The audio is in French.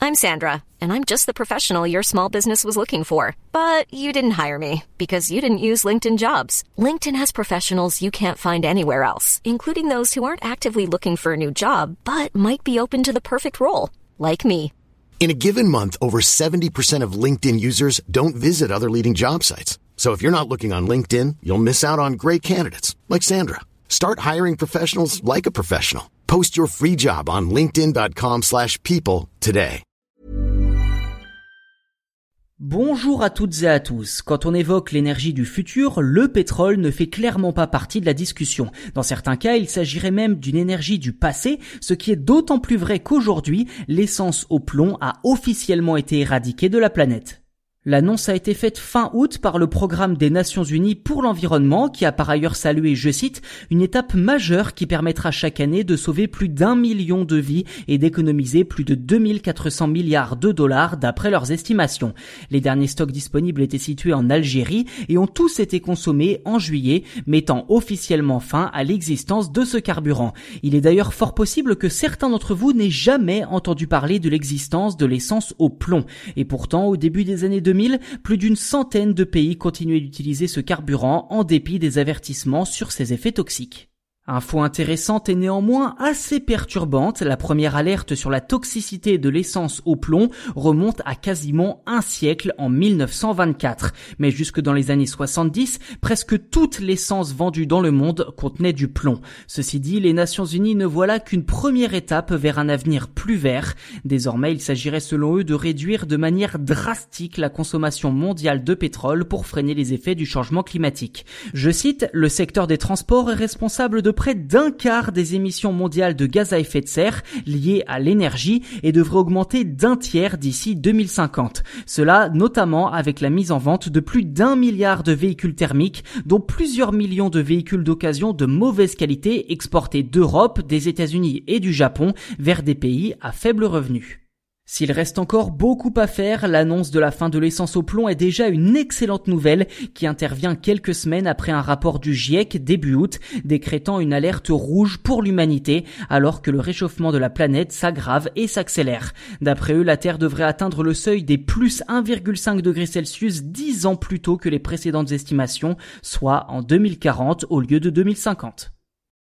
I'm Sandra, and I'm just the professional your small business was looking for. But you didn't hire me because you didn't use LinkedIn Jobs. LinkedIn has professionals you can't find anywhere else, including those who aren't actively looking for a new job, but might be open to the perfect role, like me. In a given month, over 70% of LinkedIn users don't visit other leading job sites. So if you're not looking on LinkedIn, you'll miss out on great candidates, like Sandra. Start hiring professionals like a professional. Post your free job on linkedin.com/people today. Bonjour à toutes et à tous. Quand on évoque l'énergie du futur, le pétrole ne fait clairement pas partie de la discussion. Dans certains cas, il s'agirait même d'une énergie du passé, ce qui est d'autant plus vrai qu'aujourd'hui, l'essence au plomb a officiellement été éradiquée de la planète. L'annonce a été faite fin août par le Programme des Nations Unies pour l'environnement qui a par ailleurs salué, je cite, une étape majeure qui permettra chaque année de sauver plus d'1 million de vies et d'économiser plus de 2400 milliards de dollars d'après leurs estimations. Les derniers stocks disponibles étaient situés en Algérie et ont tous été consommés en juillet, mettant officiellement fin à l'existence de ce carburant. Il est d'ailleurs fort possible que certains d'entre vous n'aient jamais entendu parler de l'existence de l'essence au plomb. Et pourtant, au début des années 2000, plus d'une centaine de pays continuaient d'utiliser ce carburant en dépit des avertissements sur ses effets toxiques. Info intéressante et néanmoins assez perturbante, la première alerte sur la toxicité de l'essence au plomb remonte à quasiment un siècle en 1924. Mais jusque dans les années 70, presque toute l'essence vendue dans le monde contenait du plomb. Ceci dit, les Nations Unies ne voient là qu'une première étape vers un avenir plus vert. Désormais, il s'agirait selon eux de réduire de manière drastique la consommation mondiale de pétrole pour freiner les effets du changement climatique. Je cite, le secteur des transports est responsable de près d'un quart des émissions mondiales de gaz à effet de serre liées à l'énergie et devrait augmenter d'un tiers d'ici 2050. Cela notamment avec la mise en vente de plus d'1 milliard de véhicules thermiques, dont plusieurs millions de véhicules d'occasion de mauvaise qualité exportés d'Europe, des États-Unis et du Japon vers des pays à faible revenu. S'il reste encore beaucoup à faire, l'annonce de la fin de l'essence au plomb est déjà une excellente nouvelle qui intervient quelques semaines après un rapport du GIEC début août décrétant une alerte rouge pour l'humanité alors que le réchauffement de la planète s'aggrave et s'accélère. D'après eux, la Terre devrait atteindre le seuil des plus 1,5 degrés Celsius 10 ans plus tôt que les précédentes estimations, soit en 2040 au lieu de 2050.